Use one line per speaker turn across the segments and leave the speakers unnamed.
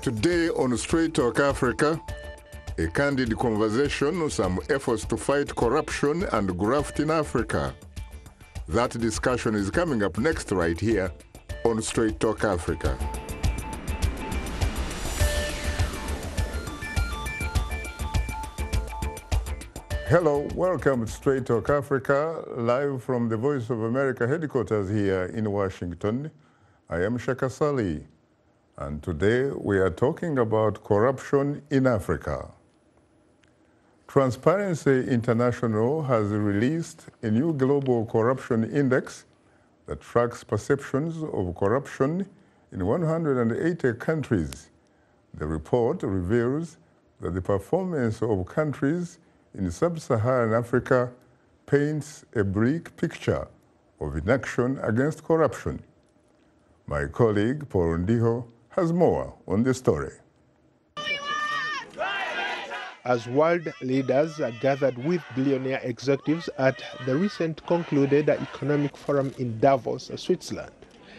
Today on Straight Talk Africa, a candid conversation on some efforts to fight corruption and graft in Africa. That discussion is coming up next right here on Straight Talk Africa. Hello, welcome to Straight Talk Africa, live from the Voice of America headquarters here in Washington. I am Shaka Sali, and today we are talking about corruption in Africa. Transparency International has released a new global corruption index that tracks perceptions of corruption in 180 countries. The report reveals that the performance of countries in sub-Saharan Africa paints a bleak picture of inaction against corruption. My colleague Paul Ndiho has more on the story.
As world leaders are gathered with billionaire executives at the recent concluded Economic Forum in Davos, Switzerland,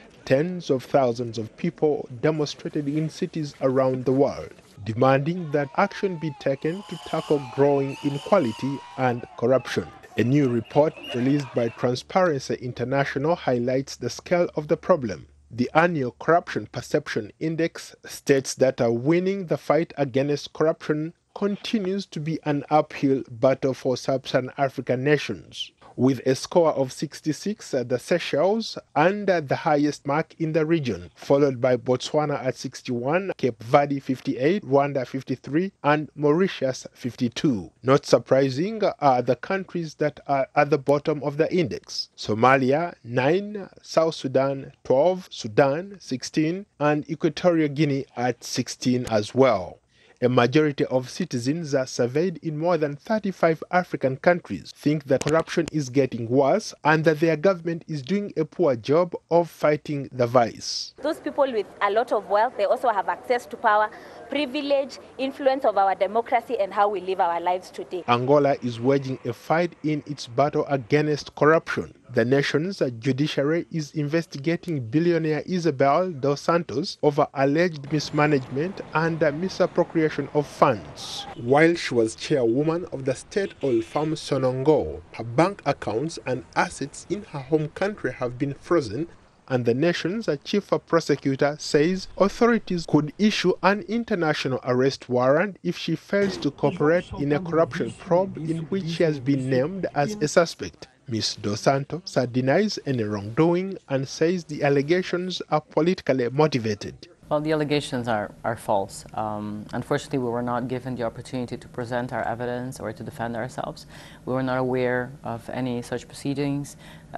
tens of thousands of people demonstrated in cities around the world, demanding that action be taken to tackle growing inequality and corruption. A new report released by Transparency International highlights the scale of the problem. The annual Corruption Perception Index states that winning the fight against corruption continues to be an uphill battle for sub-Saharan African nations. With a score of 66, the Seychelles under the highest mark in the region, followed by Botswana at 61, Cape Verde 58, Rwanda 53, and Mauritius 52. Not surprising are the countries that are at the bottom of the index: Somalia 9, South Sudan 12, Sudan 16, and Equatorial Guinea at 16 as well. A majority of citizens surveyed in more than 35 African countries think that corruption is getting worse and that their government is doing a poor job of fighting the vice.
Those people with a lot of wealth, they also have access to power, privilege, influence of our democracy and how we live our lives today.
Angola is waging a fight in its battle against corruption. The nation's judiciary is investigating billionaire Isabel dos Santos over alleged mismanagement and misappropriation of funds. While she was chairwoman of the state-owned firm Sonangol, her bank accounts and assets in her home country have been frozen, and the nation's chief prosecutor says authorities could issue an international arrest warrant if she fails to cooperate in a corruption probe in which she has been named as a suspect. Ms. Dos Santos denies any wrongdoing and says the allegations are politically motivated.
Well, the allegations are false. Unfortunately, we were not given the opportunity to present our evidence or to defend ourselves. We were not aware of any such proceedings.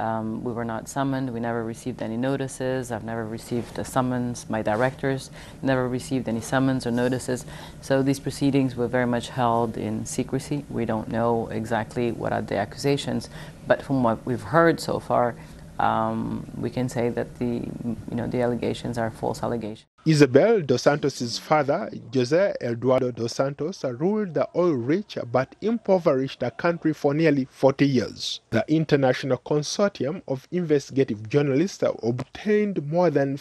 We were not summoned. We never received any notices. I've never received a summons. My directors never received any summons or notices. So these proceedings were very much held in secrecy. We don't know exactly what are the accusations, but from what we've heard so far, we can say that the allegations are false allegations.
Isabel dos Santos' father, Jose Eduardo dos Santos, ruled the oil-rich but impoverished country for nearly 40 years. The International Consortium of Investigative Journalists obtained more than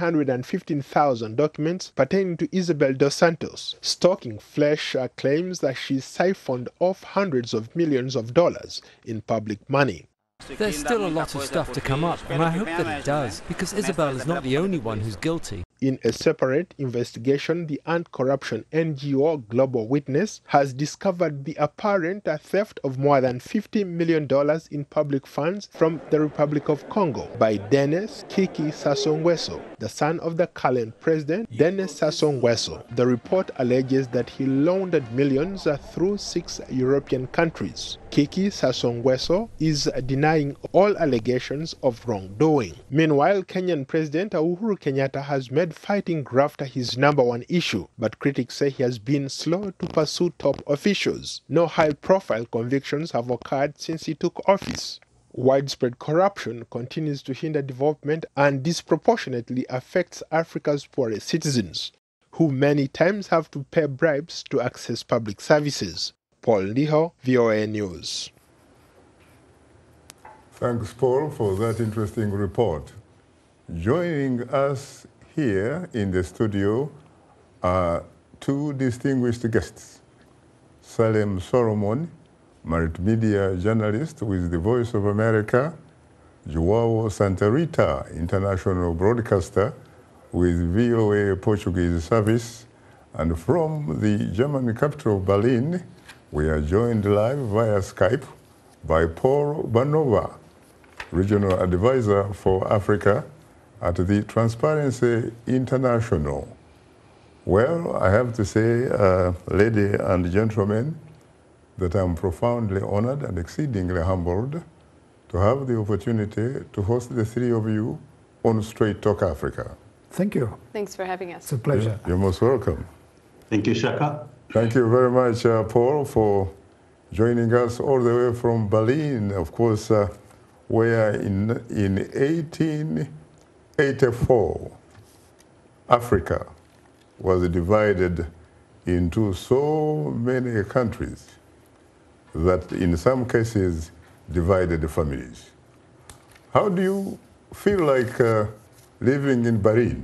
715,000 documents pertaining to Isabel dos Santos. Stalking Flesh claims that she siphoned off hundreds of millions of dollars in public money.
There's still a lot of stuff to come up, and I hope that it does, because Isabel is not the only one who's guilty.
In a separate investigation, the anti-corruption NGO Global Witness has discovered the apparent theft of more than $50 million in public funds from the Republic of Congo by Denis Kiki Sassou Nguesso, the son of the current president, Denis Sassou Nguesso. The report alleges that he laundered millions through 6 European countries. Kiki Sassou Nguesso is denying all allegations of wrongdoing. Meanwhile, Kenyan President Uhuru Kenyatta has made fighting graft his #1 issue, but critics say he has been slow to pursue top officials. No high-profile convictions have occurred since he took office. Widespread corruption continues to hinder development and disproportionately affects Africa's poorest citizens, who many times have to pay bribes to access public services. Paul Ndiho, VOA News.
Thanks, Paul, for that interesting report. Joining us here in the studio are two distinguished guests. Salem Solomon, multimedia journalist with the Voice of America, Joao Santa Rita, international broadcaster with VOA Portuguese service, and from the German capital Berlin, we are joined live via Skype by Paul Banova, regional advisor for Africa at the Transparency International. Well, I have to say, ladies and gentlemen, that I'm profoundly honored and exceedingly humbled to have the opportunity to host the three of you on Straight Talk Africa.
Thank you.
Thanks for having us.
It's a pleasure.
You're most welcome.
Thank you, Shaka.
Thank you very much, Paul, for joining us all the way from Berlin, of course, where in 1884, Africa was divided into so many countries that in some cases divided the families. How do you feel like living in Berlin?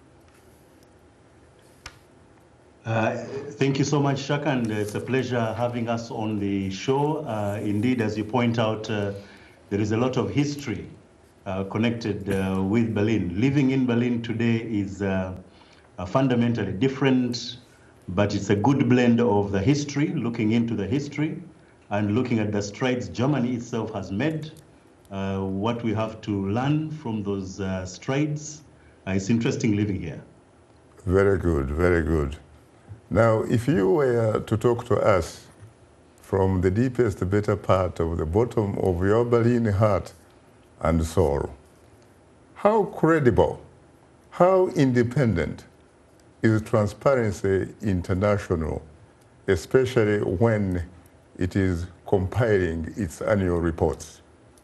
Thank you so much, Shaka, and it's a pleasure having us on the show. Indeed, as you point out, there is a lot of history connected with Berlin. Living in Berlin today is fundamentally different, but it's a good blend of the history, looking into the history, and looking at the strides Germany itself has made, what we have to learn from those strides. It's interesting living here.
Very good, very good. Now, if you were to talk to us from the deepest, better part of the bottom of your Berlin heart and soul, how credible, how independent is Transparency International, especially when it is compiling its annual reports?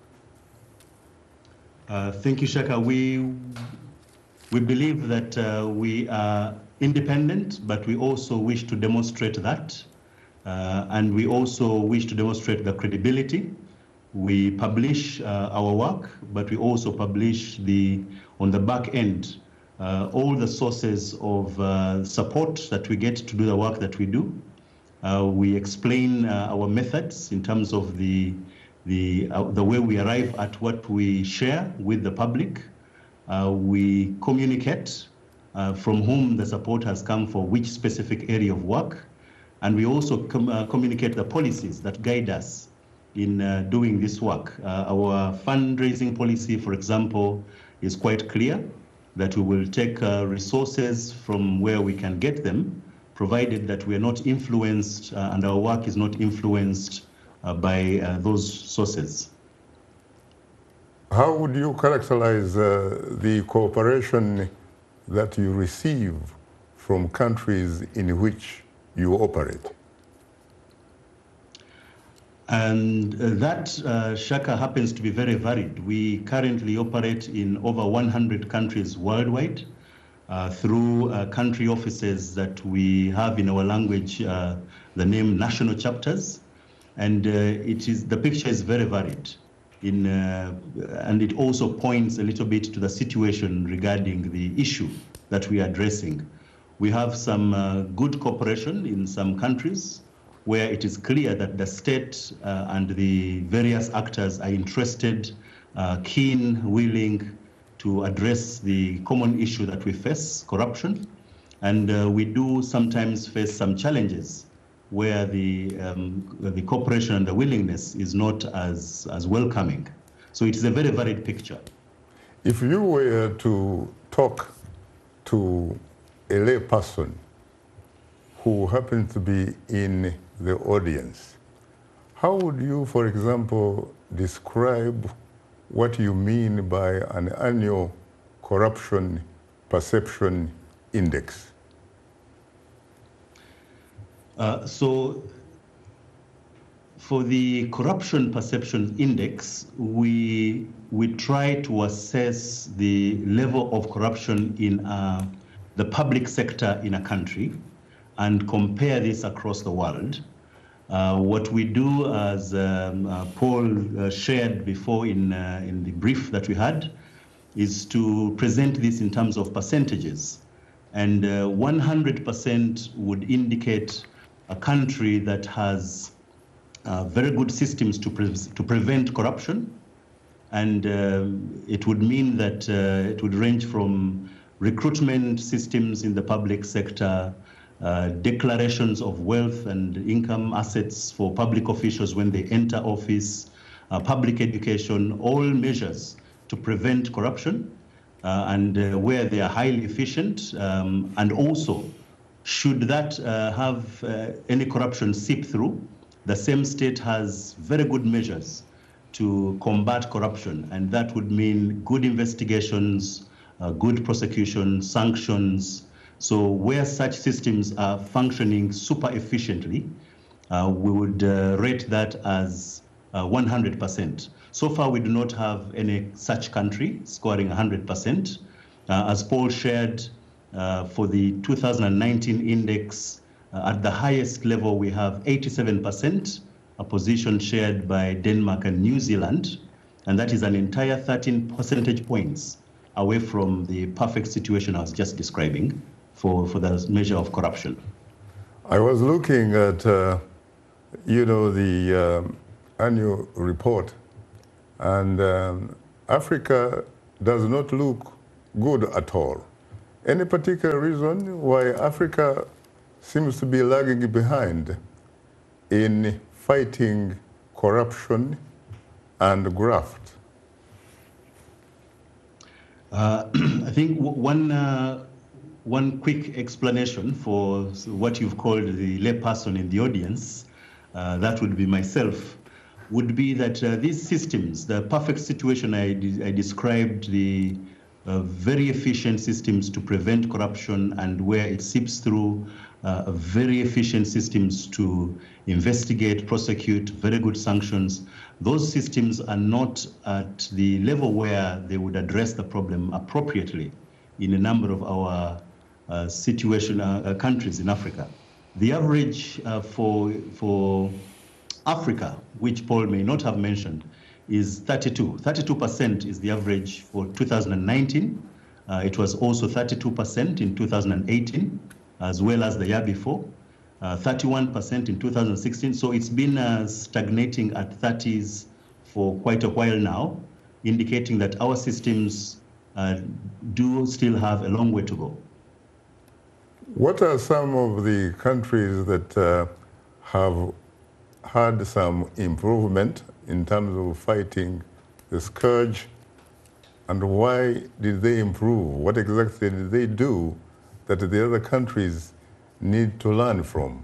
Thank you, Shaka. We believe that we are independent, but we also wish to demonstrate that. And we also wish to demonstrate the credibility. We publish our work, but we also publish on the back end, all the sources of support that we get to do the work that we do. We explain our methods in terms of the way we arrive at what we share with the public. We communicate from whom the support has come for which specific area of work. And we also communicate the policies that guide us in doing this work. Our fundraising policy, for example, is quite clear that we will take resources from where we can get them, provided that we are not influenced and our work is not influenced by those sources.
How would you characterize the cooperation that you receive from countries in which you operate?
And that, Shaka, happens to be very varied. We currently operate in over 100 countries worldwide through country offices that we have in our language, the name national chapters. And the picture is very varied. And it also points a little bit to the situation regarding the issue that we are addressing. We have some good cooperation in some countries where it is clear that the state and the various actors are interested, keen, willing to address the common issue that we face, corruption. And we do sometimes face some challenges where the cooperation and the willingness is not as welcoming. So it is a very varied picture.
If you were to talk to a lay person who happens to be in the audience, how would you, for example, describe what you mean by an annual corruption perception index?
So for the corruption perception index, we try to assess the level of corruption in the public sector in a country and compare this across the world. What we do, as Paul shared before in the brief that we had, is to present this in terms of percentages. and 100% would indicate a country that has very good systems to prevent corruption, and it would mean that it would range from recruitment systems in the public sector, declarations of wealth and income assets for public officials when they enter office, public education, all measures to prevent corruption, and where they are highly efficient, and also should that have any corruption seep through, the same state has very good measures to combat corruption, and that would mean good investigations, good prosecution, sanctions. So where such systems are functioning super efficiently, we would rate that as 100%. So far, we do not have any such country scoring 100%. As Paul shared, for the 2019 index, at the highest level, we have 87%, a position shared by Denmark and New Zealand, and that is an entire 13 percentage points away from the perfect situation I was just describing for the measure of corruption.
I was looking at, the annual report, and Africa does not look good at all. Any particular reason why Africa seems to be lagging behind in fighting corruption and graft?
I think one quick explanation for what you've called the layperson in the audience, that would be myself, would be that these systems, the perfect situation I described, the very efficient systems to prevent corruption and where it seeps through, very efficient systems to investigate, prosecute, very good sanctions. Those systems are not at the level where they would address the problem appropriately in a number of our countries in Africa. The average for Africa, which Paul may not have mentioned, is 32. 32% is the average for 2019. It was also 32% in 2018, as well as the year before. 31% in 2016. So it's been stagnating at 30s for quite a while now, indicating that our systems do still have a long way to go.
What are some of the countries that have had some improvement in terms of fighting the scourge, and why did they improve? What exactly did they do that the other countries need to learn from?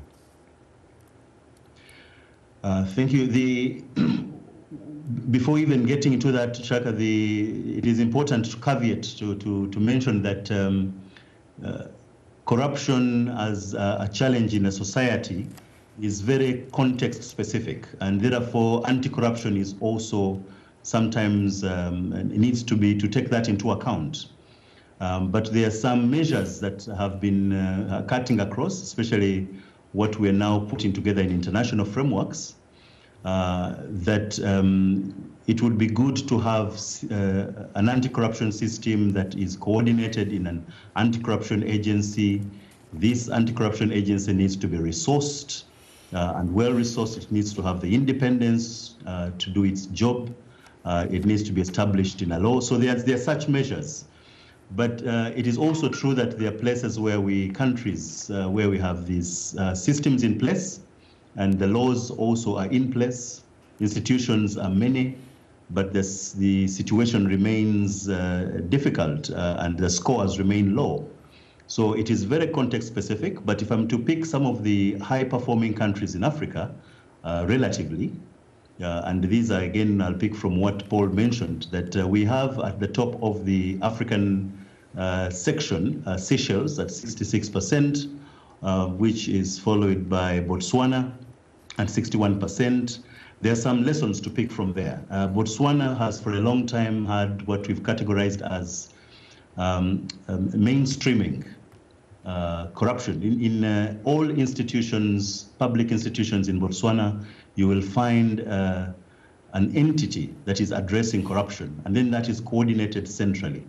Thank you. Before even getting into that, Shaka, it is important caveat to mention that corruption as a challenge in a society is very context specific, and therefore anti-corruption is also sometimes needs to take that into account. But there are some measures that have been cutting across, especially what we're now putting together in international frameworks, that it would be good to have an anti-corruption system that is coordinated in an anti-corruption agency. This anti-corruption agency needs to be resourced and well-resourced. It needs to have the independence to do its job. It needs to be established in a law. So there are such measures. But it is also true that there are places where countries where we have these systems in place, and the laws also are in place. Institutions are many, but the situation remains difficult and the scores remain low. So it is very context specific, but if I'm to pick some of the high performing countries in Africa, relatively, and these are, again, I'll pick from what Paul mentioned, that we have at the top of the African section, Seychelles at 66%, which is followed by Botswana at 61%. There are some lessons to pick from there. Botswana has for a long time had what we've categorized as mainstreaming corruption. In all institutions, public institutions in Botswana, you will find an entity that is addressing corruption, and then that is coordinated centrally.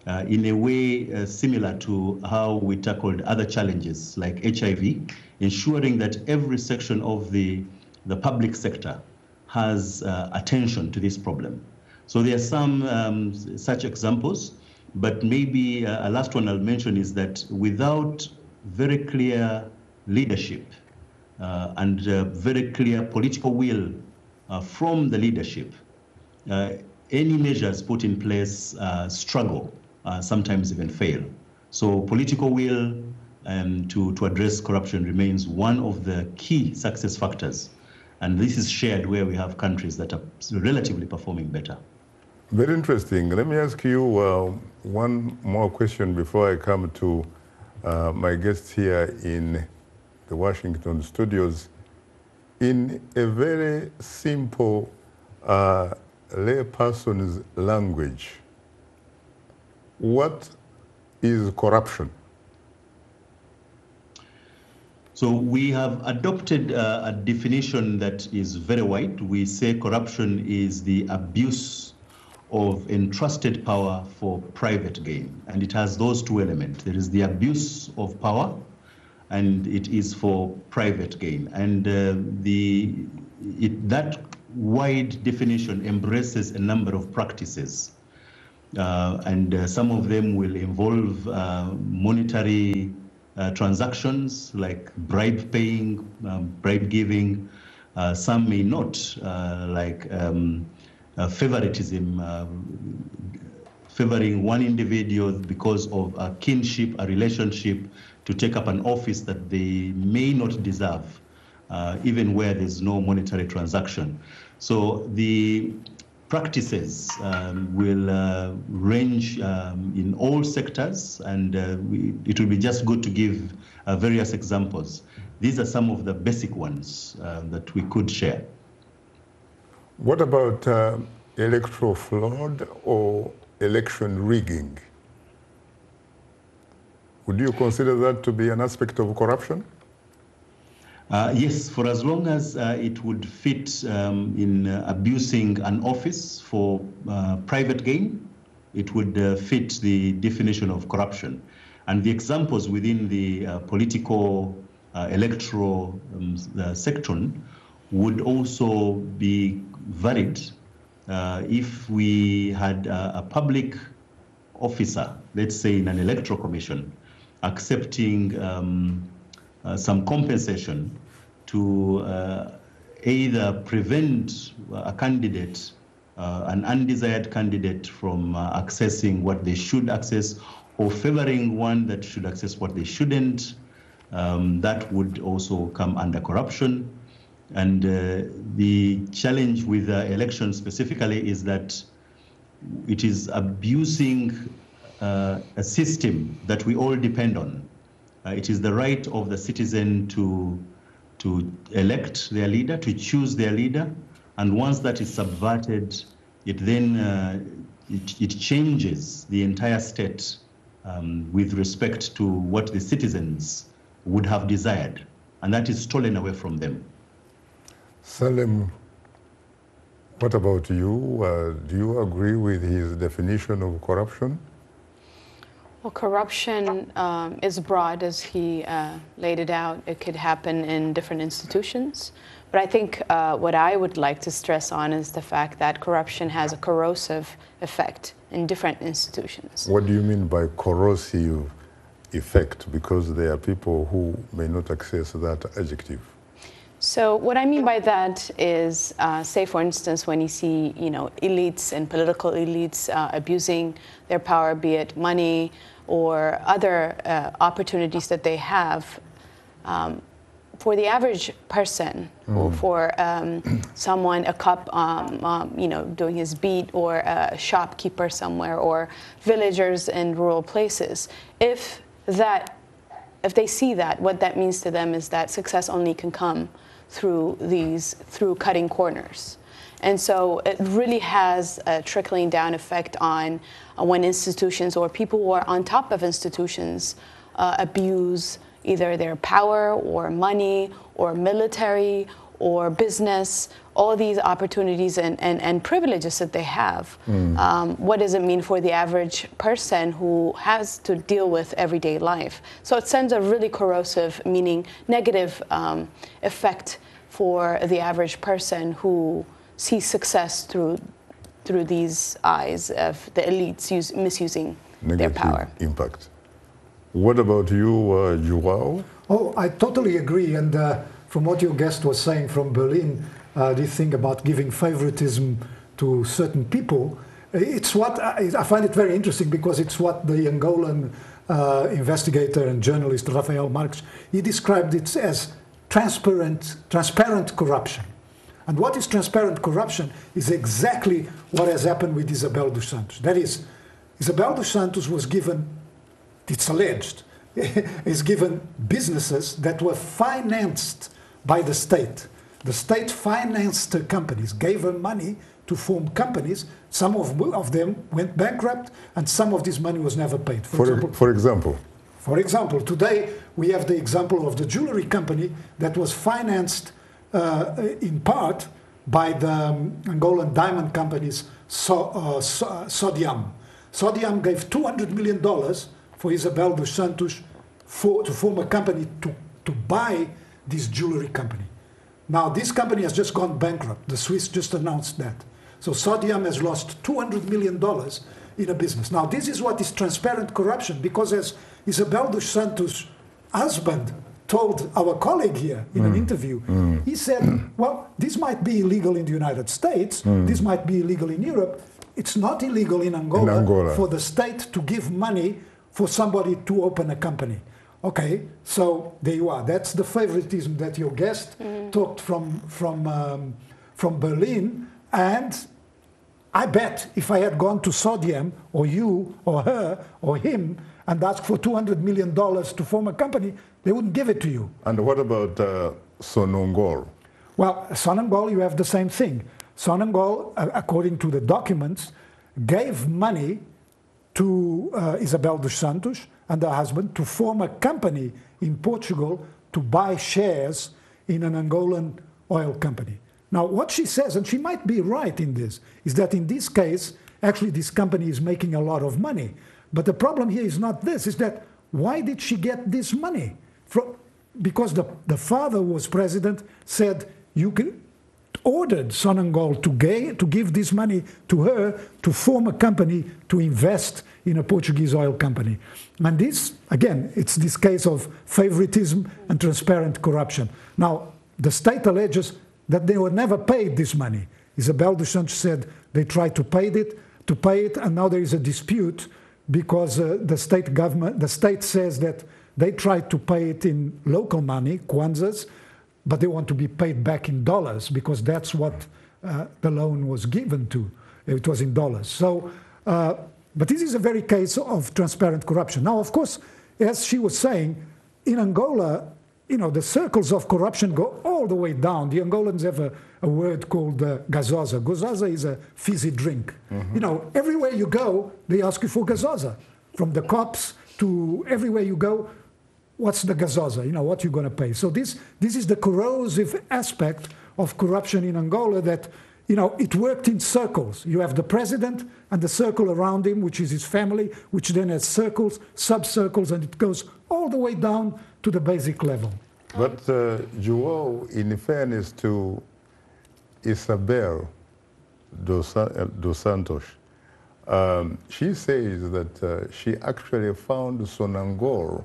in a way similar to how we tackled other challenges like HIV, ensuring that every section of the public sector has attention to this problem. So there are some such examples, but maybe a last one I'll mention is that without very clear leadership and very clear political will from the leadership, any measures put in place struggle, sometimes even fail. So political will to address corruption remains one of the key success factors. And this is shared where we have countries that are relatively performing better.
Very interesting. Let me ask you one more question before I come to my guests here in the Washington studios. In a very simple layperson's language, what is corruption?
So we have adopted a definition that is very wide. We say corruption is the abuse of entrusted power for private gain. And it has those two elements. There is the abuse of power, and it is for private gain. And that wide definition embraces a number of practices. And some of them will involve monetary transactions like bribe paying, bribe giving. Some may not, like favoritism, favoring one individual because of a kinship, a relationship, to take up an office that they may not deserve, even where there's no monetary transaction. So the practices will range in all sectors, and it will be just good to give various examples. These are some of the basic ones that we could share.
What about electoral fraud or election rigging? Would you consider that to be an aspect of corruption?
Yes, for as long as it would fit in abusing an office for private gain, it would fit the definition of corruption. And the examples within the political electoral section would also be varied. If we had a public officer, let's say in an electoral commission, accepting some compensation to either prevent a candidate, an undesired candidate, from accessing what they should access, or favoring one that should access what they shouldn't, that would also come under corruption. And the challenge with elections specifically is that it is abusing a system that we all depend on. It is the right of the citizen to elect their leader, to choose their leader, and once that is subverted, it then it changes the entire state with respect to what the citizens would have desired, and that is stolen away from them.
Salem, what about you? Do you agree with his definition of corruption?
Well, corruption is broad, as he laid it out. It could happen in different institutions. But I think what I would like to stress on is the fact that corruption has a corrosive effect in different institutions.
What do you mean by corrosive effect? Because there are people who may not access that adjective.
So what I mean by that is, say, for instance, when you see, elites and political elites abusing their power, be it money or other opportunities that they have, for the average person, or for someone, a cop, doing his beat, or a shopkeeper somewhere, or villagers in rural places, if they see that, what that means to them is that success only can come through cutting corners. And so it really has a trickling down effect on when institutions or people who are on top of institutions abuse either their power or money or military or business, all these opportunities and privileges that they have. What does it mean for the average person who has to deal with everyday life? So it sends a really corrosive, meaning negative effect for the average person who sees success through these eyes of the elites misusing their power.
Impact. What about you, Joao?
Oh, I totally agree. And from what your guest was saying from Berlin, this thing about giving favoritism to certain people, it's what I find it very interesting, because it's what the Angolan investigator and journalist Rafael Marques, he described it as transparent corruption. And what is transparent corruption is exactly what has happened with Isabel dos Santos. That is, Isabel dos Santos was given, it's alleged, is given businesses that were financed by the state. The state financed her companies, gave her money to form companies. Some of them went bankrupt, and some of this money was never paid.
For example?
For example, today we have the example of the jewelry company that was financed in part by the Angolan diamond companies Sodiam. Sodiam gave $200 million for Isabel dos Santos to form a company to buy this jewelry company. Now this company has just gone bankrupt. The Swiss just announced that. So Sodiam has lost $200 million in a business. Now this is what is transparent corruption, because as Isabel dos Santos' husband told our colleague here in an interview, he said, well, this might be illegal in the United States, this might be illegal in Europe, it's not illegal in Angola for the state to give money for somebody to open a company. Okay, so there you are. That's the favoritism that your guest talked from Berlin. And I bet if I had gone to Sodiam, or you, or her, or him, and asked for $200 million to form a company, they wouldn't give it to you.
And what about Sonangol?
Well, Sonangol, you have the same thing. Sonangol, according to the documents, gave money to Isabel dos Santos and her husband to form a company in Portugal to buy shares in an Angolan oil company. Now, what she says, and she might be right in this, is that in this case, actually this company is making a lot of money. But the problem here is not this, is that why did she get this money? Because the father who was president said, ordered Sonangol to give this money to her to form a company to invest in a Portuguese oil company. And this, again, it's this case of favoritism and transparent corruption. Now, the state alleges that they were never paid this money. Isabel dos Santos said they tried to pay it, and now there is a dispute because the state says that they tried to pay it in local money, kwanzas, but they want to be paid back in dollars because that's what the loan was given to. It was in dollars. So, but this is a very case of transparent corruption. Now, of course, as she was saying, in Angola, the circles of corruption go all the way down. The Angolans have a word called gazosa. Gazosa is a fizzy drink. Everywhere you go, they ask you for gazosa. From the cops to everywhere you go, what's the gazosa? What you're going to pay. So this is the corrosive aspect of corruption in Angola that, it worked in circles. You have the president and the circle around him, which is his family, which then has circles, sub-circles, and it goes all the way down to the basic level.
But Joao, in fairness to Isabel dos Santos, she says that she actually found Sonangol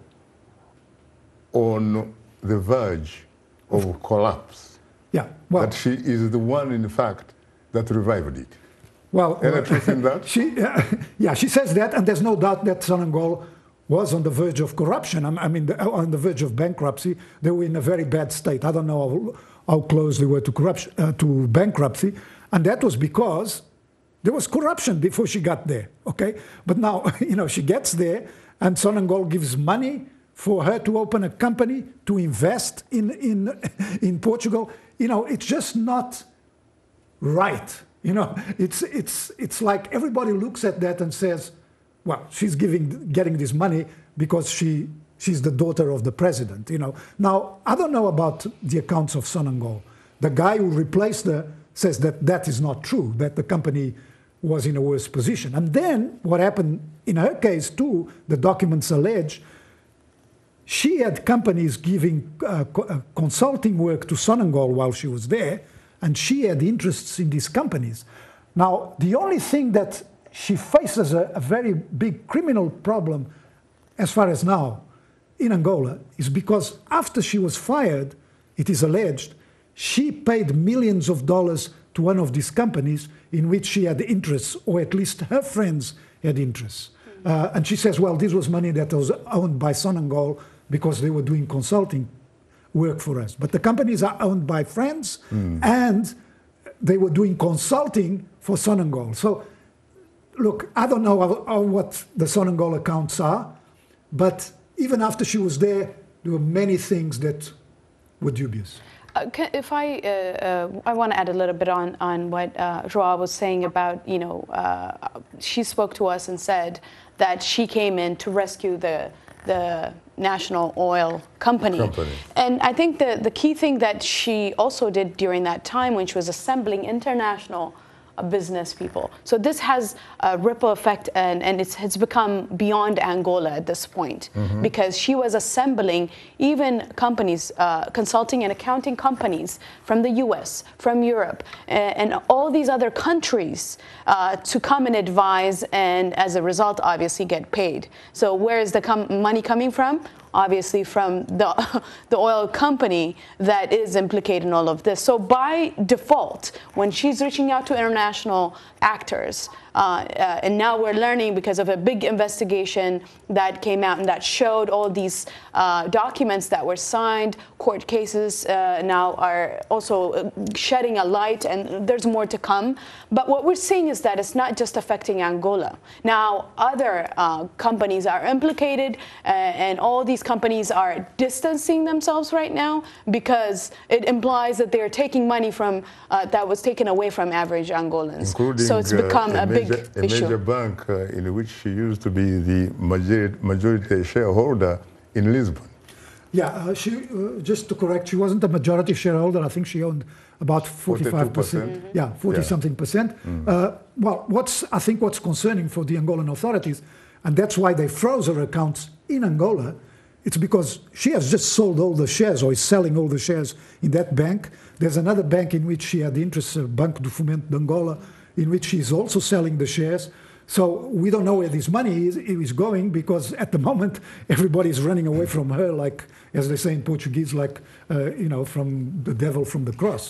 on the verge of collapse.
Yeah, well,
that she is the one, in fact, that revived it.
Well,
any truth in that?
She says that, and there's no doubt that Sonangol was on the verge of corruption. On the verge of bankruptcy. They were in a very bad state. I don't know how close they were to bankruptcy, and that was because there was corruption before she got there. Okay, but now she gets there, and Sonangol gives money for her to open a company to invest in Portugal. It's just not right. It's like everybody looks at that and says, well, she's getting this money because she's the daughter of the president. Now, I don't know about the accounts of Sonangol, The guy who replaced her says that that is not true, that the company was in a worse position. And then what happened in her case too, the documents allege, she had companies giving consulting work to Sonangol while she was there, and she had interests in these companies. Now, the only thing that she faces a very big criminal problem as far as now in Angola is because after she was fired, it is alleged, she paid millions of dollars to one of these companies in which she had interests, or at least her friends had interests. And she says, well, this was money that was owned by Sonangol because they were doing consulting work for us. But the companies are owned by friends, and they were doing consulting for Sonangol. So, look, I don't know what the Sonangol accounts are, but even after she was there were many things that were dubious.
If I want to add a little bit on what Joao was saying about, she spoke to us and said that she came in to rescue the National Oil Company. And I think the key thing that she also did during that time when she was assembling international business people. So this has a ripple effect, and it's become beyond Angola at this point, because she was assembling even companies, consulting and accounting companies from the US, from Europe, and all these other countries to come and advise, and as a result, obviously get paid. So where is the money coming from? Obviously from the oil company that is implicated in all of this. So by default, when she's reaching out to international actors, and now we're learning because of a big investigation that came out and that showed all these documents that were signed, court cases now are also shedding a light, and there's more to come. But what we're seeing is that it's not just affecting Angola. Now, other companies are implicated, and all these companies are distancing themselves right now because it implies that they're taking money from that was taken away from average Angolans.
Including,
so it's become a big
a
issue.
major bank in which she used to be the majority shareholder in Lisbon.
Yeah, just to correct, she wasn't a majority shareholder. I think she owned about 45%. Yeah, 40-something percent. Well, I think what's concerning for the Angolan authorities, and that's why they froze her accounts in Angola, it's because she has just sold all the shares, or is selling all the shares in that bank. There's another bank in which she had interests, Banco do Fomento de Angola, in which she's also selling the shares. So we don't know where this money is going, because at the moment everybody is running away from her, like, as they say in Portuguese, like, from the devil from the cross.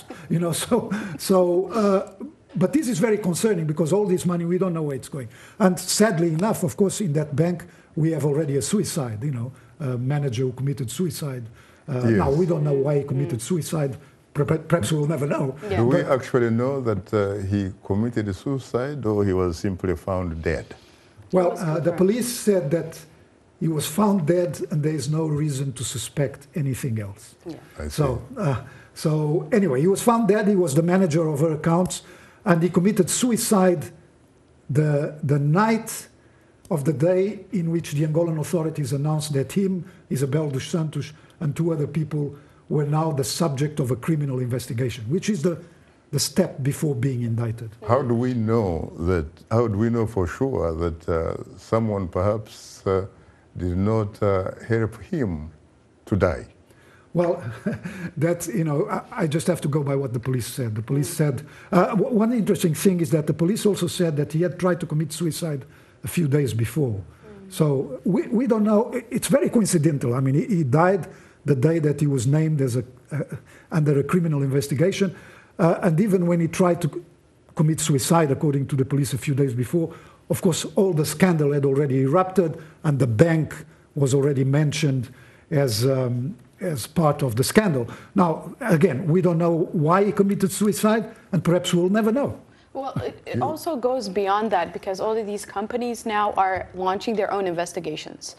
But this is very concerning, because all this money, we don't know where it's going. And sadly enough, of course, in that bank, we have already a suicide, a manager who committed suicide. Now, we don't know why he committed suicide. Perhaps we'll never know.
Yeah. Do we actually know that he committed suicide, or he was simply found dead?
Well, the police said that he was found dead, and there is no reason to suspect anything else. Yeah. So anyway, he was found dead. He was the manager of her accounts, and he committed suicide the night of the day in which the Angolan authorities announced that him, Isabel dos Santos, and 2 other people were now the subject of a criminal investigation, which is the step before being indicted.
How do we know that? How do we know for sure that someone perhaps did not help him to die?
Well, that's, I just have to go by what the police said. The police said, one interesting thing is that the police also said that he had tried to commit suicide a few days before. So we don't know. It's very coincidental. I mean, he died the day that he was named as under a criminal investigation. And even when he tried to commit suicide, according to the police a few days before, of course, all the scandal had already erupted, and the bank was already mentioned as part of the scandal. Now, again, we don't know why he committed suicide, and perhaps we'll never know.
Well, it also goes beyond that because all of these companies now are launching their own investigations.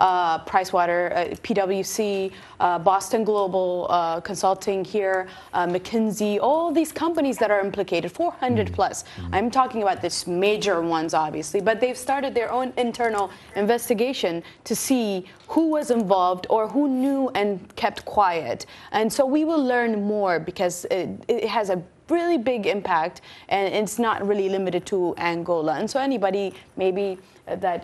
PwC, Boston Global Consulting here, McKinsey, all these companies that are implicated, 400 plus. I'm talking about these major ones, obviously, but they've started their own internal investigation to see who was involved or who knew and kept quiet. And so we will learn more because it has a really big impact, and it's not really limited to Angola. And so anybody maybe that,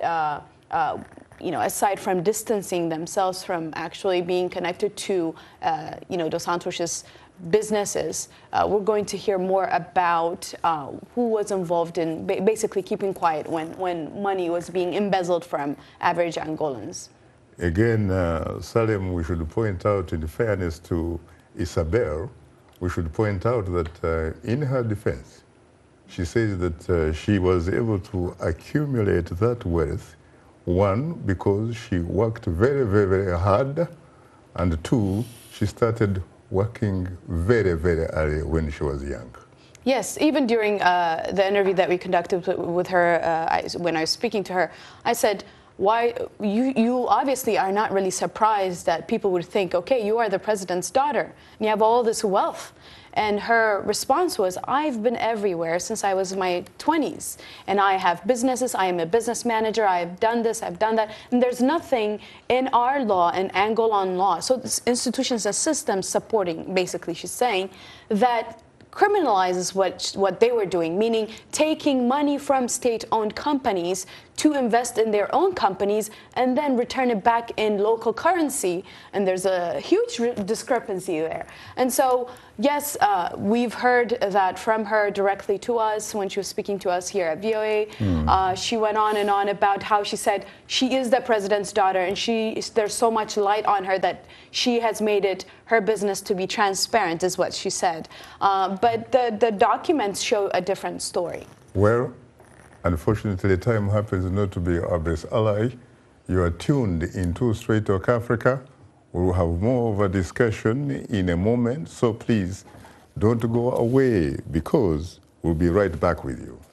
aside from distancing themselves from actually being connected to, Dos Santos's businesses, we're going to hear more about who was involved in basically keeping quiet when money was being embezzled from average Angolans.
Again, Salem, we should point out in fairness to Isabel, we should point out that in her defense, she says that she was able to accumulate that wealth, one, because she worked very, very, very hard, and two, she started working very, very early when she was young.
Yes, even during the interview that we conducted with her, when I was speaking to her, I said, why you obviously are not really surprised that people would think, okay, you are the president's daughter and you have all this wealth. And her response was, I've been everywhere since I was in my 20s, and I have businesses, I am a business manager, I've done this, I've done that, and there's nothing in our law, in Angolan law, so institutions and systems supporting, basically she's saying, that criminalizes what they were doing, meaning taking money from state-owned companies to invest in their own companies and then return it back in local currency. And there's a huge discrepancy there. And so, yes, we've heard that from her directly to us when she was speaking to us here at VOA. She went on and on about how she said she is the president's daughter and there's so much light on her that she has made it her business to be transparent, is what she said. But the documents show a different story.
Well, unfortunately, time happens not to be our best ally. You are tuned into Straight Talk Africa. We will have more of a discussion in a moment, so please don't go away because we'll be right back with you.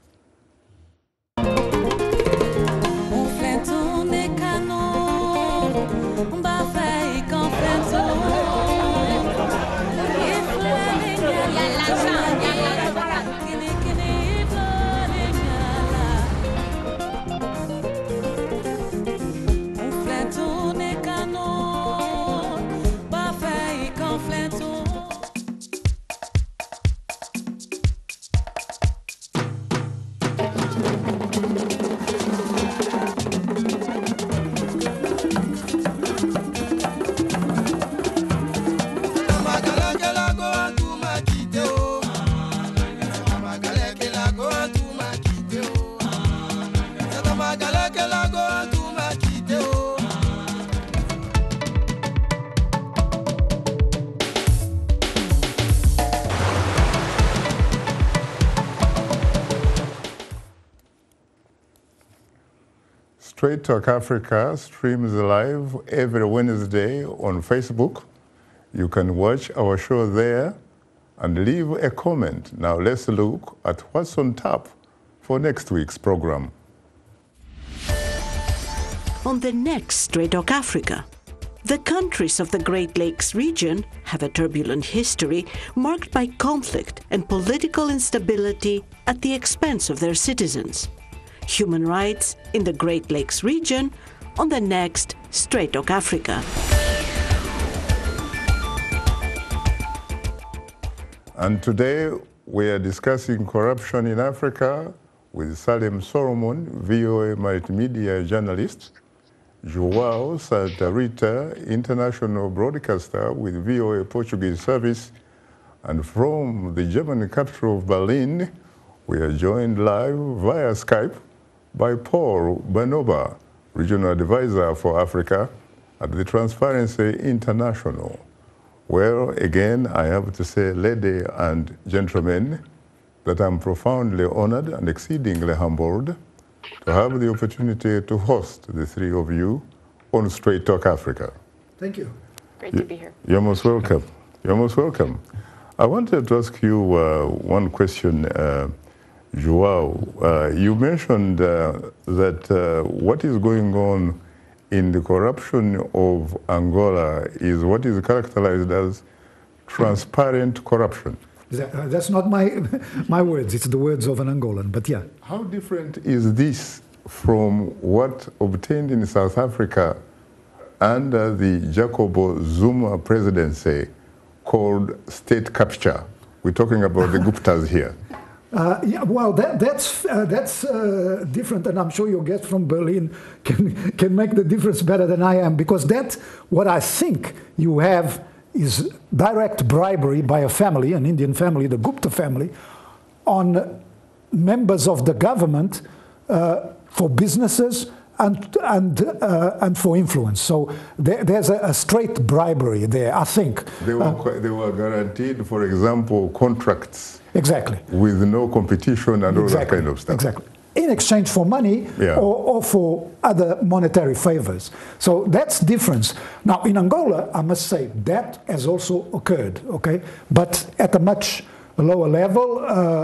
Straight Talk Africa streams live every Wednesday on Facebook. You can watch our show there and leave a comment. Now let's look at what's on tap for next week's program.
On the next Straight Talk Africa, the countries of the Great Lakes region have a turbulent history marked by conflict and political instability at the expense of their citizens. Human rights in the Great Lakes region on the next Straight Talk Africa.
And today we are discussing corruption in Africa with Salem Solomon, VOA multimedia journalist, João Santa Rita, international broadcaster with VOA Portuguese service, and from the German capital of Berlin, we are joined live via Skype by Paul Banoba, Regional Advisor for Africa at the Transparency International. Well, again, I have to say, ladies and gentlemen, that I'm profoundly honored and exceedingly humbled to have the opportunity to host the three of you on Straight Talk Africa.
Thank you.
Great to be here.
You're most welcome. You're most welcome. I wanted to ask you one question. Joao, you mentioned that what is going on in the corruption of Angola is what is characterized as transparent corruption.
That's not my words, it's the words of an Angolan, but yeah.
How different is this from what obtained in South Africa under the Jacob Zuma presidency called state capture? We're talking about the Guptas here.
Yeah, well, that's different, and I'm sure your guest from Berlin can make the difference better than I am, because that's what I think you have is direct bribery by a family, an Indian family, the Gupta family, on members of the government for businesses and for influence. So there's a straight bribery there, I think.
They were guaranteed, for example, contracts.
Exactly.
With no competition and all that kind of stuff.
Exactly. In exchange for money, yeah, or for other monetary favors. So that's difference. Now, in Angola, I must say, that has also occurred, okay? But at a much lower level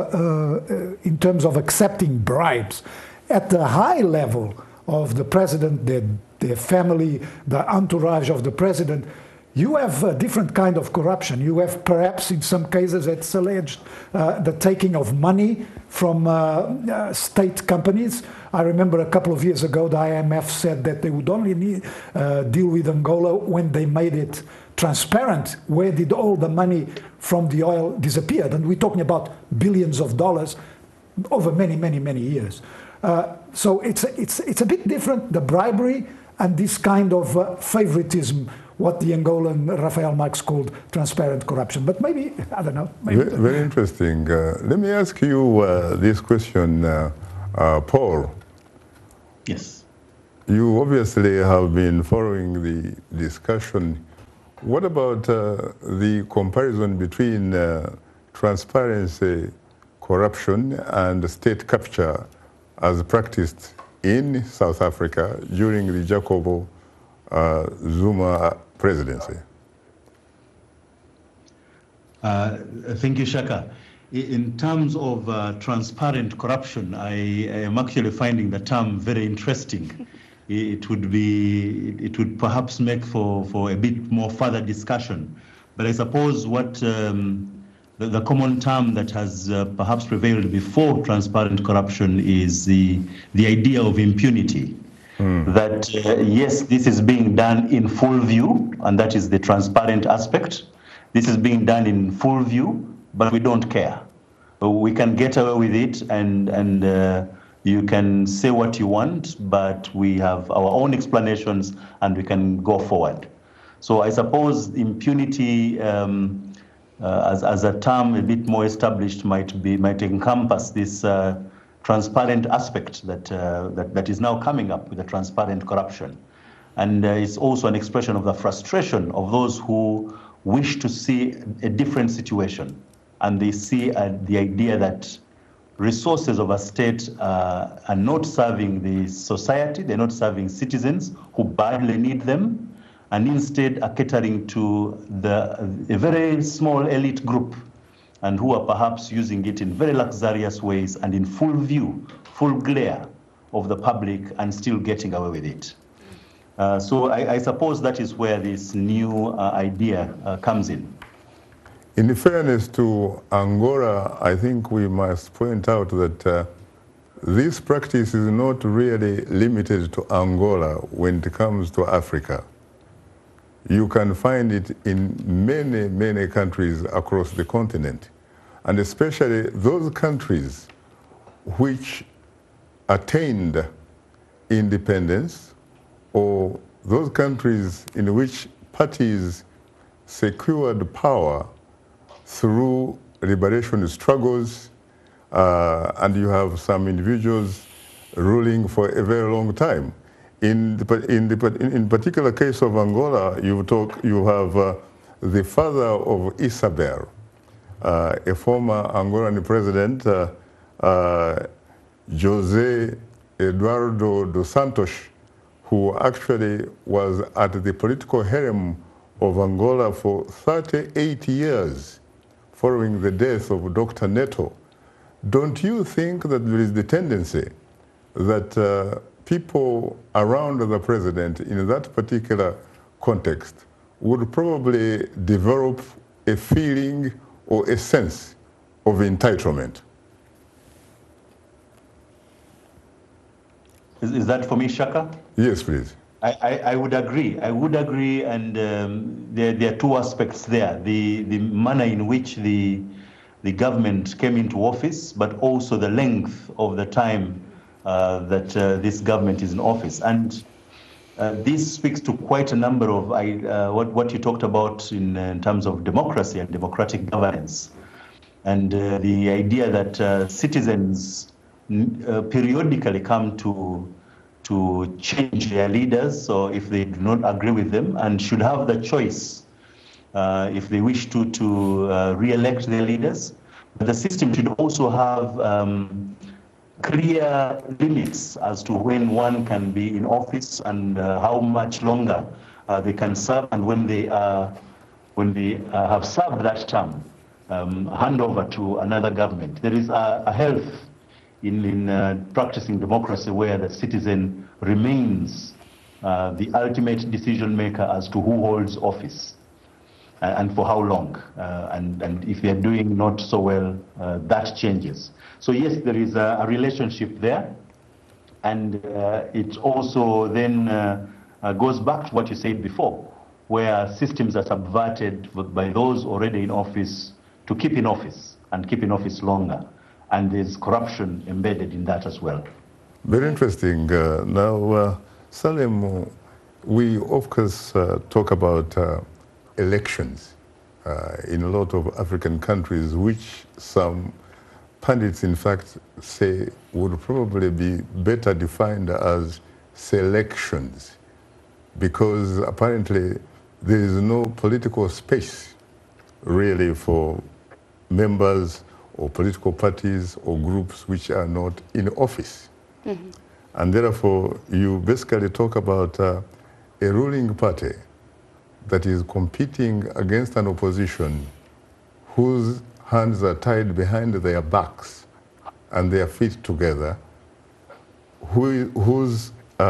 in terms of accepting bribes. At the high level of the president, the family, the entourage of the president, you have a different kind of corruption. You have perhaps, in some cases, it's alleged, the taking of money from state companies. I remember a couple of years ago, the IMF said that they would only deal with Angola when they made it transparent. Where did all the money from the oil disappear? And we're talking about billions of dollars over many, many, many years. So it's a bit different, the bribery and this kind of favoritism, what the Angolan Rafael Marques called transparent corruption. But maybe, I don't know. Maybe
very interesting. Let me ask you this question, Paul.
Yes.
You obviously have been following the discussion. What about the comparison between transparency, corruption, and state capture as practiced in South Africa during the Jacob Zuma presidency?
Thank you, Shaka. In terms of transparent corruption, I am actually finding the term very interesting. It would perhaps make for a bit more further discussion. But I suppose what the common term that has perhaps prevailed before transparent corruption is the idea of impunity. That yes, this is being done in full view, and that is the transparent aspect. This is being done in full view, but we don't care. We can get away with it, and you can say what you want, but we have our own explanations, and we can go forward. So I suppose impunity, as a term a bit more established, might encompass this transparent aspect that is now coming up with the transparent corruption. And it's also an expression of the frustration of those who wish to see a different situation. And they see the idea that resources of a state are not serving the society, they're not serving citizens who badly need them, and instead are catering to a very small elite group, and who are perhaps using it in very luxurious ways and in full view, full glare of the public, and still getting away with it. So I suppose that is where this new idea comes in.
In fairness to Angola, I think we must point out that this practice is not really limited to Angola when it comes to Africa. You can find it in many, many countries across the continent, and especially those countries which attained independence, or those countries in which parties secured power through liberation struggles, and you have some individuals ruling for a very long time. In particular case of Angola, you have the father of Isabel, a former Angolan president, José Eduardo dos Santos, who actually was at the political harem of Angola for 38 years following the death of Dr. Neto. don't you think that there is the tendency that people around the president in that particular context would probably develop a feeling or a sense of entitlement?
Is that for me, Shaka?
Yes, please.
I would agree. I would agree, and there are two aspects there: the manner in which the government came into office, but also the length of the time that this government is in office. And this speaks to quite a number of what you talked about in terms of democracy and democratic governance, and the idea that citizens periodically come to change their leaders, or if they do not agree with them, and should have the choice if they wish to re-elect their leaders. But the system should also have clear limits as to when one can be in office and how much longer they can serve, and when they have served that term, hand over to another government. There is a health in practicing democracy where the citizen remains the ultimate decision maker as to who holds office and for how long. And if they're doing not so well, that changes. So yes, there is a relationship there. And it also then goes back to what you said before, where systems are subverted by those already in office to keep in office and keep in office longer. And there's corruption embedded in that as well.
Very interesting. Now, Salim, we of course talk about elections in a lot of African countries, which some pundits, in fact, say would probably be better defined as selections, because apparently there is no political space really for members or political parties or groups which are not in office. Mm-hmm. And therefore, you basically talk about a ruling party that is competing against an opposition whose hands are tied behind their backs and their feet together, whose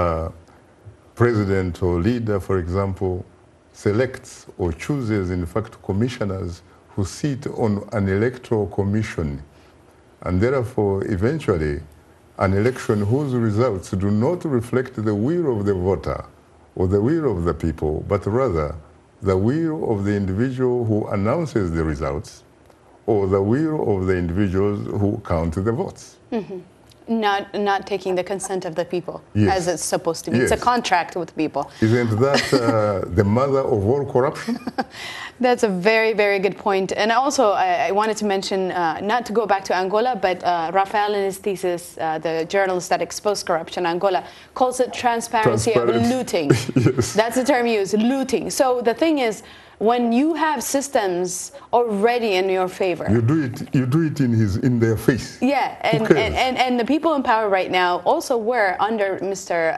president or leader, for example, selects or chooses, in fact, commissioners who sit on an electoral commission, and therefore, eventually, an election whose results do not reflect the will of the voter or the will of the people, but rather the will of the individual who announces the results or the will of the individuals who count the votes.
Mm-hmm. Not taking the consent of the people,
yes,
as it's supposed to be.
Yes.
It's a contract with people.
Isn't that the mother of all corruption?
That's a very, very good point. And also, I wanted to mention, not to go back to Angola, but Rafael in his thesis, the journalist that exposed corruption in Angola, calls it transparency of looting.
Yes.
That's the term used, looting. So the thing is, when you have systems already in your favor,
you do it in their face.
Yeah, and the people in power right now also were under Mr.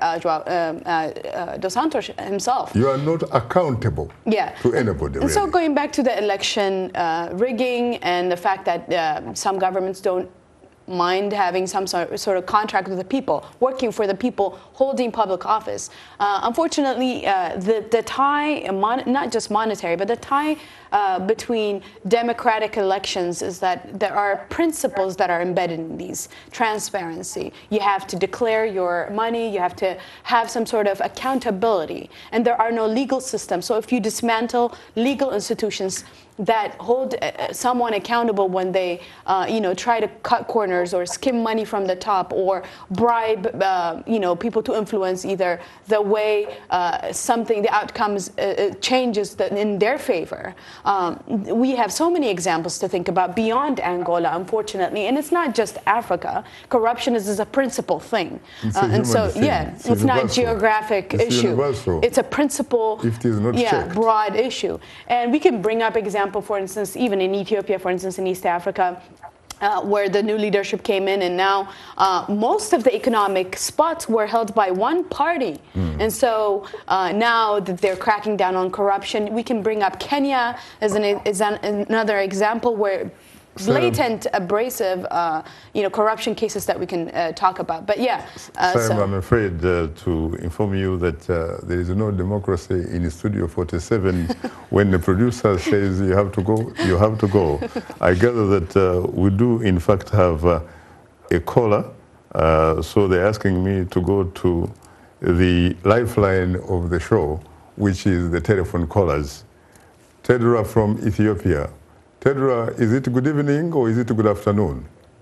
Dos Santos himself.
You are not accountable to anybody.
And so going back to the election rigging and the fact that some governments don't mind having some sort of contract with the people, working for the people, holding public office. Unfortunately, the tie, not just monetary, but the tie between democratic elections is that there are principles that are embedded in these. Transparency. You have to declare your money. You have to have some sort of accountability. And there are no legal systems. So if you dismantle legal institutions that hold someone accountable when they, try to cut corners or skim money from the top or bribe, people to influence either the way the outcomes changes in their favor. We have so many examples to think about beyond Angola, unfortunately, and it's not just Africa. Corruption is a principal thing, it's not a geographic issue.
Universal.
It's a principal,
if it is not checked.
Broad issue, and we can bring up examples. For instance, even in Ethiopia, for instance, in East Africa, where the new leadership came in, and now most of the economic spots were held by one party. And so now that they're cracking down on corruption, we can bring up Kenya as another example where blatant, abrasive, corruption cases that we can talk about. But yeah.
Sam, I'm afraid to inform you that there is no democracy in Studio 47. When the producer says you have to go, you have to go. I gather that we do, in fact, have a caller. So they're asking me to go to the lifeline of the show, which is the telephone callers. Tedra from Ethiopia. Tedra, is it good evening or is it good afternoon?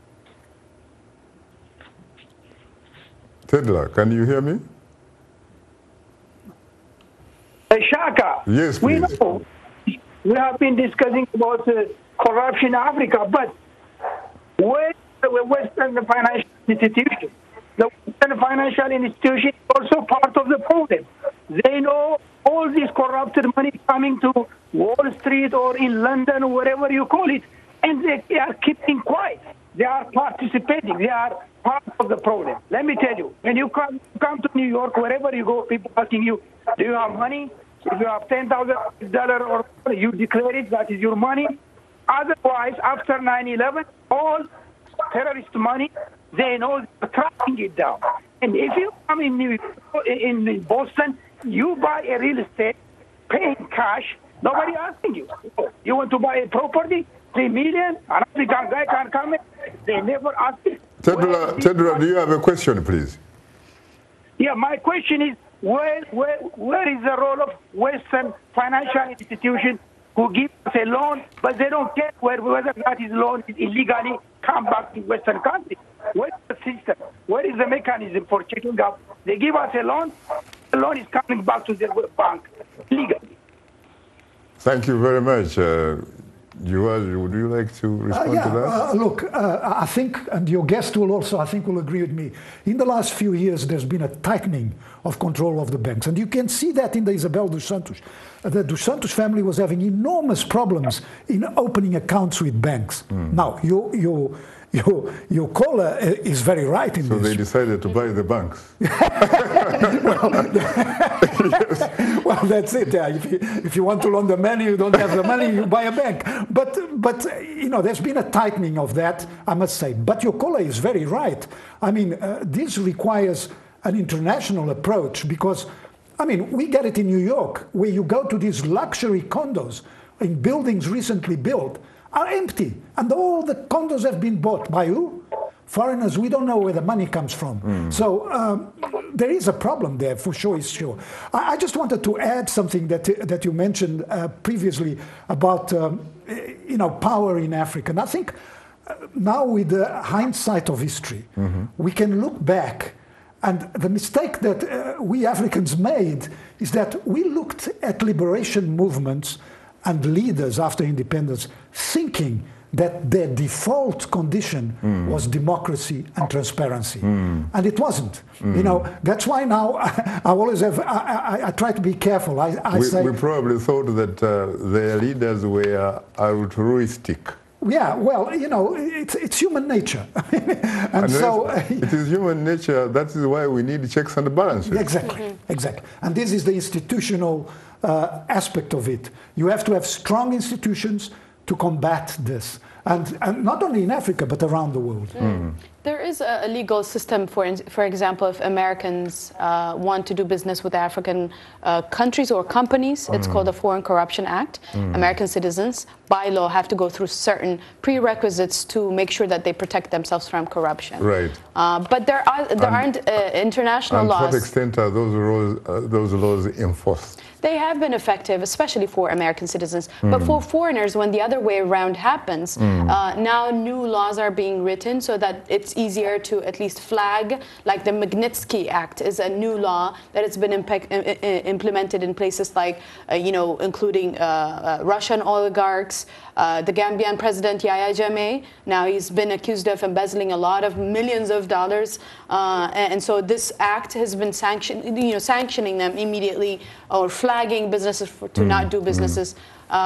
Tedra, can you hear me?
Shaka.
Yes, please.
We know we have been discussing about corruption in Africa, but where the Western financial institution? The Western financial institution is also part of the problem. They know all this corrupted money coming to Wall Street or in London or wherever you call it, and they are keeping quiet. They are participating. They are part of the problem. Let me tell you, when you come to New York, wherever you go, people asking you, do you have money? If you have $10,000 or more, you declare it, that is your money. Otherwise, after 9/11, all terrorist money, they know they're tracking it down. And if you come in Boston, you buy a real estate, paying cash, nobody asking you. You want to buy a property, $3 million, an African guy can come in, they never ask you.
Tedra, do you have a question, please?
Yeah, my question is, where is the role of Western financial institutions who give us a loan, but they don't care whether that is loan is illegally come back to Western countries? Where is the system? Where is the mechanism for checking up? They give us a loan, the loan is coming back to the bank legally.
Thank you very much. Juwaj, would you like to respond to that?
Look, I think, and your guest will also, I think, will agree with me. In the last few years, there's been a tightening of control of the banks. And you can see that in the Isabel dos Santos. The dos Santos family was having enormous problems in opening accounts with banks. Now, your caller is very right in this.
So they decided to buy the banks.
Well, that's it. If you want to loan the money, you don't have the money, you buy a bank. But there's been a tightening of that, I must say. But your caller is very right. I mean, this requires an international approach because, I mean, we get it in New York, where you go to these luxury condos in buildings recently built, are empty. And all the condos have been bought by who? Foreigners. We don't know where the money comes from. So there is a problem there, for sure, is sure. I just wanted to add something that you mentioned previously about power in Africa. And I think now with the hindsight of history, we can look back, and the mistake that we Africans made is that we looked at liberation movements and leaders after independence thinking that their default condition was democracy and transparency. And it wasn't. That's why now I always have, I try to be careful.
We probably thought that their leaders were altruistic.
Yeah, well, it's human nature. and so
it is human nature. That is why we need checks and balances.
Exactly. And this is the institutional aspect of it. You have to have strong institutions to combat this, and not only in Africa but around the world.
There is a legal system, for example, if Americans want to do business with African countries or companies, it's called the Foreign Corruption Act. American citizens, by law, have to go through certain prerequisites to make sure that they protect themselves from corruption.
Right.
But there aren't international laws.
To what extent are those laws enforced?
They have been effective, especially for American citizens. But for foreigners, when the other way around happens, now new laws are being written so that it's easier to at least flag, like the Magnitsky Act is a new law that has been implemented in places like, including Russian oligarchs, the Gambian president Yahya Jammeh. Now he's been accused of embezzling a lot of millions of dollars, and so this act has been sanctioning them immediately or flagging businesses to not do business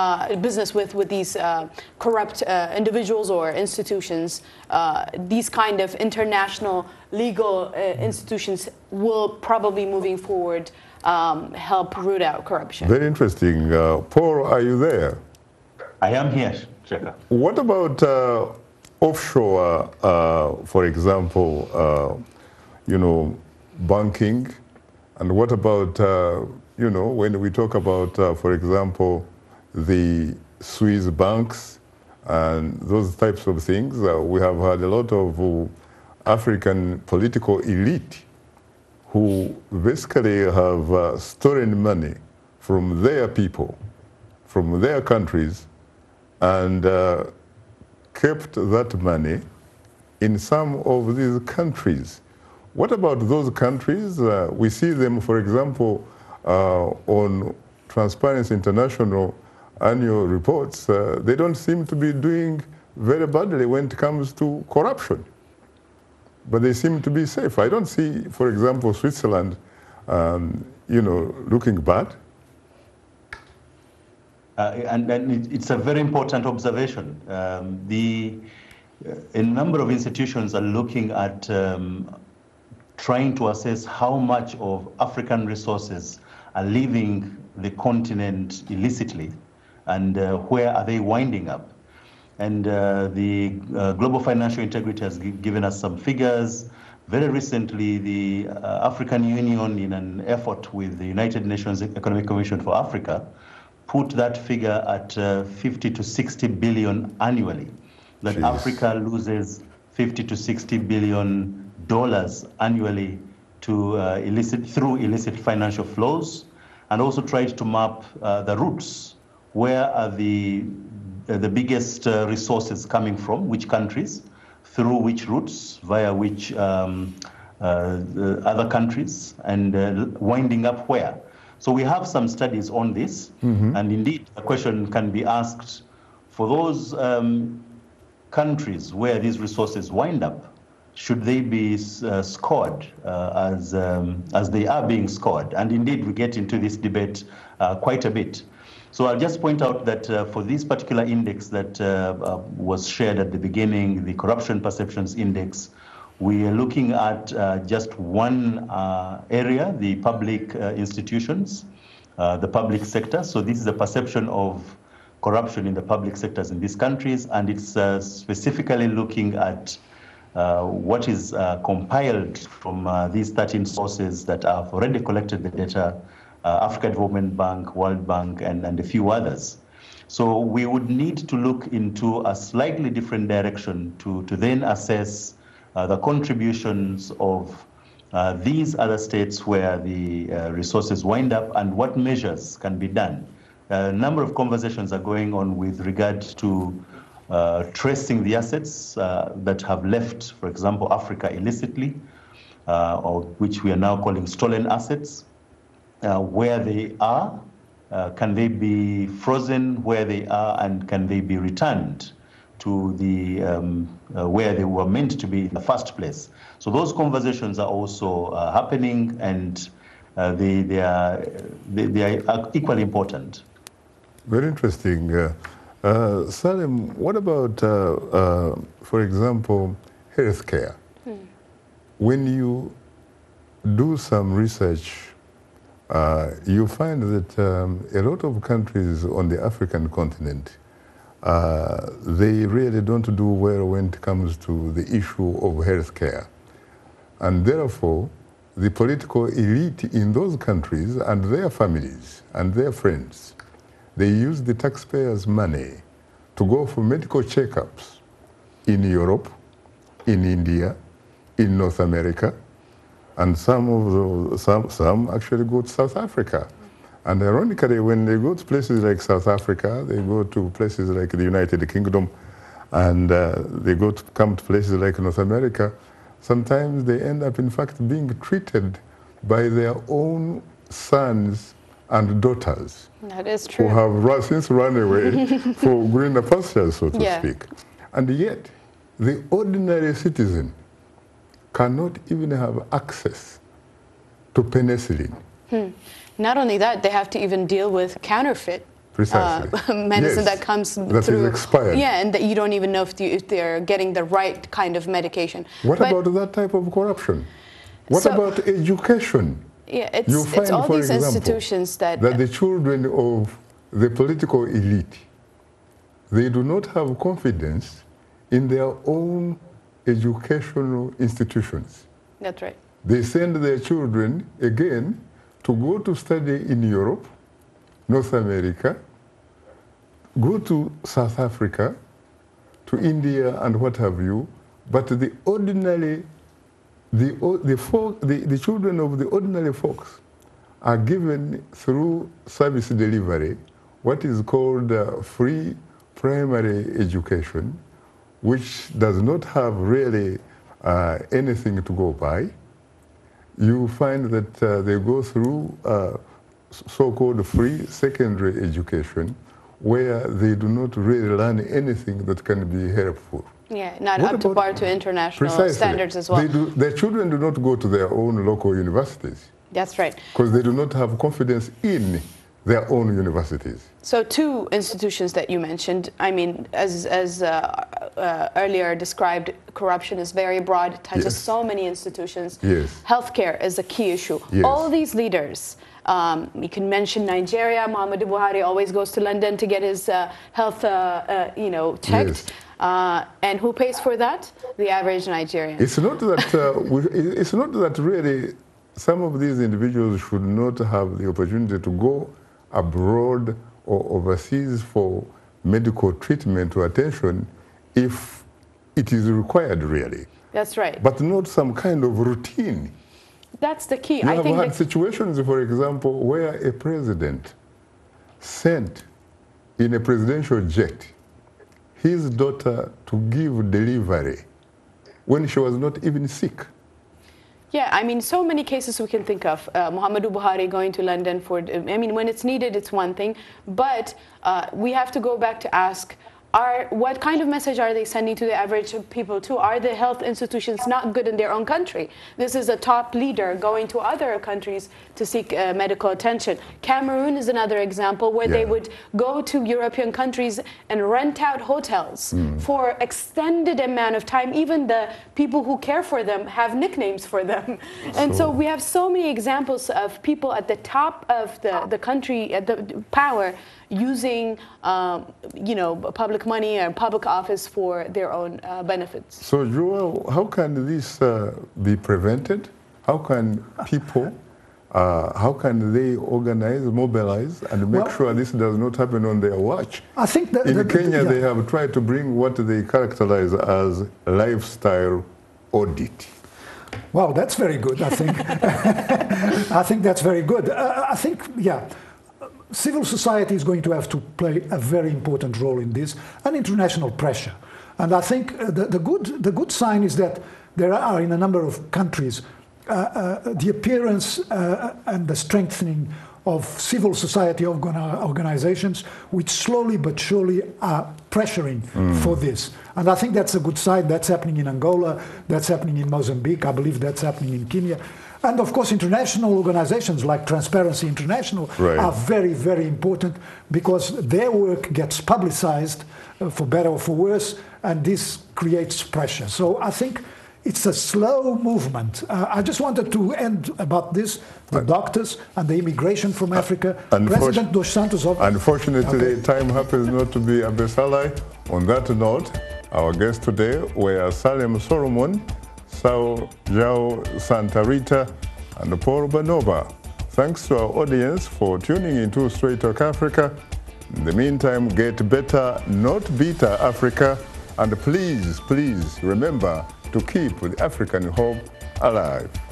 with these corrupt individuals or institutions. These kind of international legal institutions will probably moving forward help root out corruption.
Very interesting. Paul, are you there?
I am here, Cheka.
What about offshore, for example, banking? And what about, when we talk about, for example, the Swiss banks and those types of things, we have had a lot of African political elite who basically have stolen money from their people, from their countries, and kept that money in some of these countries. What about those countries? We see them, for example, on Transparency International annual reports. They don't seem to be doing very badly when it comes to corruption, but they seem to be safe. I don't see, for example, Switzerland, looking bad.
And it's a very important observation. A number of institutions are looking at trying to assess how much of African resources are leaving the continent illicitly and where are they winding up. And the Global Financial Integrity has given us some figures. Very recently, the African Union, in an effort with the United Nations Economic Commission for Africa, put that figure at 50 to 60 billion annually. That Jeez. Africa loses 50 to 60 billion dollars annually to through illicit financial flows, and also tried to map the routes. Where are the biggest resources coming from, which countries, through which routes, via which other countries, and winding up where. So we have some studies on this, and indeed a question can be asked for those countries where these resources wind up, should they be scored as they are being scored? And indeed we get into this debate quite a bit. So I'll just point out that for this particular index that was shared at the beginning, the Corruption Perceptions Index, we are looking at just one area, the public institutions, the public sector. So this is a perception of corruption in the public sectors in these countries, and it's specifically looking at what is compiled from these 13 sources that have already collected the data, Africa Development Bank, World Bank, and a few others. So we would need to look into a slightly different direction to then assess the contributions of these other states where the resources wind up and what measures can be done. A number of conversations are going on with regard to tracing the assets that have left, for example, Africa illicitly, or which we are now calling stolen assets, where they are, can they be frozen where they are, and can they be returned to the where they were meant to be in the first place. So those conversations are also happening, and they are equally important.
Very interesting. Salim, what about, for example, healthcare? When you do some research, you find that a lot of countries on the African continent, they really don't do well when it comes to the issue of healthcare. And therefore, the political elite in those countries and their families and their friends, they use the taxpayers' money to go for medical checkups in Europe, in India, in North America, and some actually go to South Africa. And ironically, when they go to places like South Africa, they go to places like the United Kingdom, and they come to places like North America, sometimes they end up, in fact, being treated by their own sons and daughters.
That is true.
Who have since run away for greener pastures, so to speak. And yet, the ordinary citizen cannot even have access to penicillin.
Not only that, they have to even deal with counterfeit medicine that comes through.
That is expired.
Yeah, and that you don't even know if they're getting the right kind of medication.
What about that type of corruption? What about education?
Yeah, it's all these institutions that
the children of the political elite they do not have confidence in their own educational institutions.
That's right.
They send their children again to go to study in Europe, North America, go to South Africa, to India and what have you, but the children of the ordinary folks are given through service delivery what is called free primary education, which does not have really anything to go by. You find that they go through so-called free secondary education, where they do not really learn anything that can be helpful.
Yeah, not up to par to international standards as well.
Their children do not go to their own local universities.
That's right.
Because they do not have confidence in their own universities.
So 2 institutions that you mentioned, I mean, as earlier described, corruption is very broad, it touches so many institutions.
Yes.
Healthcare is a key issue.
Yes.
All these leaders, you can mention Nigeria. Muhammadu Buhari always goes to London to get his health, checked.
Yes.
And who pays for that? The average Nigerian.
It's not that it's not that really some of these individuals should not have the opportunity to go abroad or overseas for medical treatment or attention if it is required, really.
That's right.
But not some kind of routine.
That's the key.
You have had situations, for example, where a president sent in a presidential jet his daughter to give delivery when she was not even sick.
Yeah, I mean, so many cases we can think of. Muhammadu Buhari going to London for, I mean, when it's needed, it's one thing. But we have to go back to ask, what kind of message are they sending to the average people too? Are the health institutions not good in their own country? This is a top leader going to other countries to seek medical attention. Cameroon is another example where they would go to European countries and rent out hotels for extended amount of time. Even the people who care for them have nicknames for them. And so we have so many examples of people at the top of the country, at the power, using public money and public office for their own benefits.
So, Joel, how can this be prevented? How can people, how can they organize, mobilize, and make sure this does not happen on their watch?
I think that
in Kenya they have tried to bring what they characterize as lifestyle audit.
Wow, that's very good, I think. I think that's very good. I think, civil society is going to have to play a very important role in this, and international pressure. And I think the good sign is that there are in a number of countries the appearance and the strengthening of civil society organizations, which slowly but surely are pressuring for this. And I think that's a good sign. That's happening in Angola, that's happening in Mozambique, I believe that's happening in Kenya. And of course, international organizations like Transparency International are very, very important because their work gets publicized, for better or for worse, and this creates pressure. So I think it's a slow movement. I just wanted to end about this, the doctors and the immigration from Africa. President Dos Santos...
Unfortunately, time happens not to be a best ally. On that note, our guests today were Salem Solomon, Sao João Santa Rita, and Paul Banova. Thanks to our audience for tuning into Straight Talk Africa. In the meantime, get better, not bitter Africa. And please, please remember to keep the African hope alive.